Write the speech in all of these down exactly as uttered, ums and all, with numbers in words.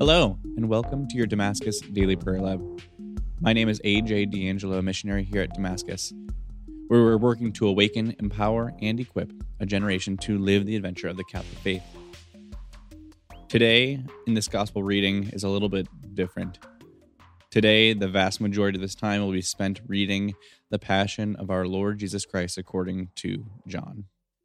Hello, and welcome to your Damascus Daily Prayer Lab. My name is A J D'Angelo, a missionary here at Damascus, where we're working to awaken, empower, and equip a generation to live the adventure of the Catholic faith. Today, in this gospel reading, is a little bit different. Today, the vast majority of this time will be spent reading the Passion of our Lord Jesus Christ according to John.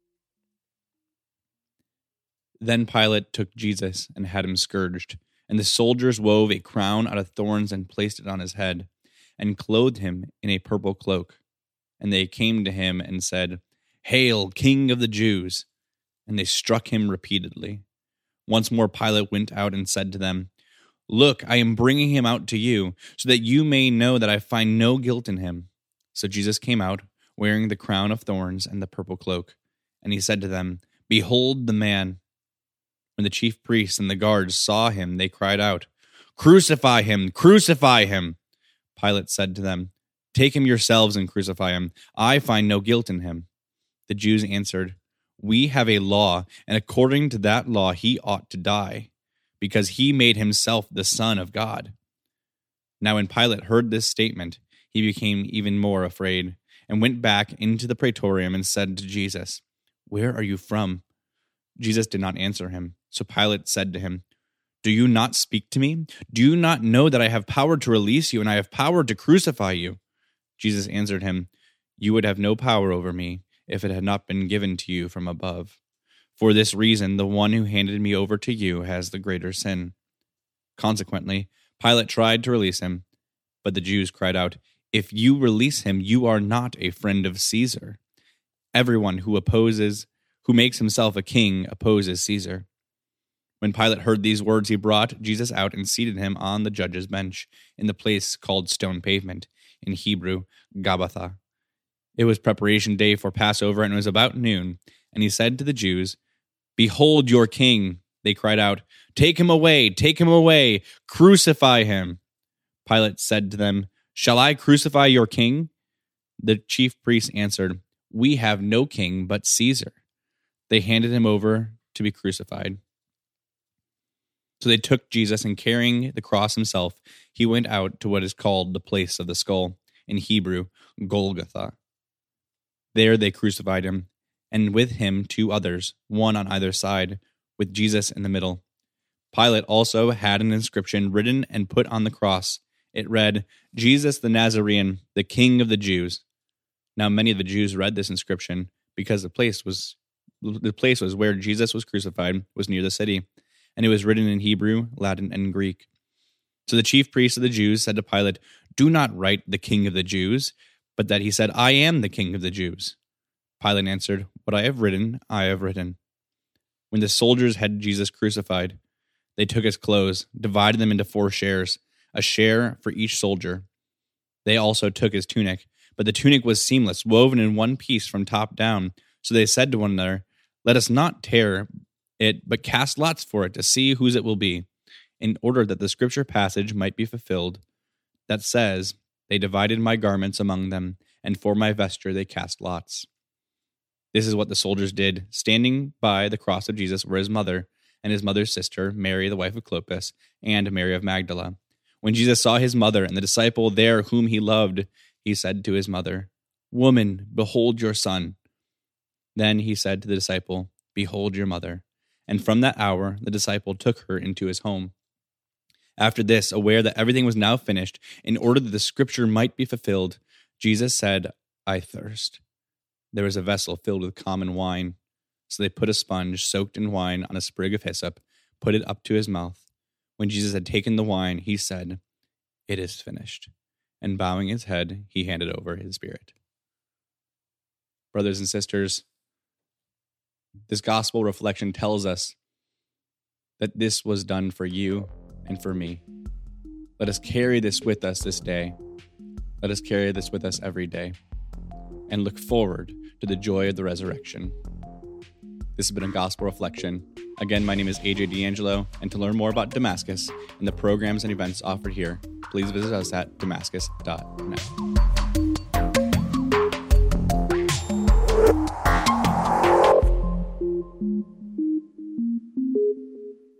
Then Pilate took Jesus and had him scourged, and the soldiers wove a crown out of thorns and placed it on his head, and clothed him in a purple cloak. And they came to him and said, "Hail, King of the Jews!" And they struck him repeatedly. Once more Pilate went out and said to them, "Look, I am bringing him out to you, so that you may know that I find no guilt in him." So Jesus came out, wearing the crown of thorns and the purple cloak. And he said to them, "Behold the man." When the chief priests and the guards saw him, they cried out, "Crucify him! Crucify him!" Pilate said to them, "Take him yourselves and crucify him. I find no guilt in him." The Jews answered, "We have a law, and according to that law he ought to die, because he made himself the Son of God." Now when Pilate heard this statement, he became even more afraid, and went back into the praetorium and said to Jesus, "Where are you from?" Jesus did not answer him. So Pilate said to him, "Do you not speak to me? Do you not know that I have power to release you, and I have power to crucify you?" Jesus answered him, "You would have no power over me if it had not been given to you from above. For this reason, the one who handed me over to you has the greater sin." Consequently, Pilate tried to release him, but the Jews cried out, "If you release him, you are not a friend of Caesar. Everyone who opposes, who makes himself a king, opposes Caesar." When Pilate heard these words, he brought Jesus out and seated him on the judge's bench in the place called Stone Pavement, in Hebrew, Gabbatha. It was preparation day for Passover, and it was about noon. And he said to the Jews, "Behold your king." They cried out, "Take him away, take him away, crucify him." Pilate said to them, "Shall I crucify your king?" The chief priests answered, "We have no king but Caesar." They handed him over to be crucified. So they took Jesus, and carrying the cross himself, he went out to what is called the place of the skull, in Hebrew, Golgotha. There they crucified him, and with him two others, one on either side, with Jesus in the middle. Pilate also had an inscription written and put on the cross. It read, "Jesus the Nazarene, the King of the Jews." Now many of the Jews read this inscription, because the place was the place was where Jesus was crucified, was near the city, and it was written in Hebrew, Latin, and Greek. So the chief priests of the Jews said to Pilate, "Do not write the King of the Jews, but that he said, 'I am the King of the Jews.'" Pilate answered, "What I have written, I have written." When the soldiers had Jesus crucified, they took his clothes, divided them into four shares, a share for each soldier. They also took his tunic, but the tunic was seamless, woven in one piece from top down. So they said to one another, "Let us not tear it, but cast lots for it to see whose it will be," in order that the scripture passage might be fulfilled that says, "They divided my garments among them, and for my vesture they cast lots." This is what the soldiers did. Standing by the cross of Jesus were his mother and his mother's sister, Mary, the wife of Clopas, and Mary of Magdala. When Jesus saw his mother and the disciple there whom he loved, he said to his mother, "Woman, behold your son." Then he said to the disciple, "Behold your mother." And from that hour, the disciple took her into his home. After this, aware that everything was now finished, in order that the scripture might be fulfilled, Jesus said, "I thirst." There was a vessel filled with common wine. So they put a sponge soaked in wine on a sprig of hyssop, put it up to his mouth. When Jesus had taken the wine, he said, "It is finished." And bowing his head, he handed over his spirit. Brothers and sisters, this gospel reflection tells us that this was done for you and for me. Let us carry this with us this day. Let us carry this with us every day and look forward to the joy of the resurrection. This has been a gospel reflection. Again, my name is A J D'Angelo, and to learn more about Damascus and the programs and events offered here, please visit us at damascus dot net.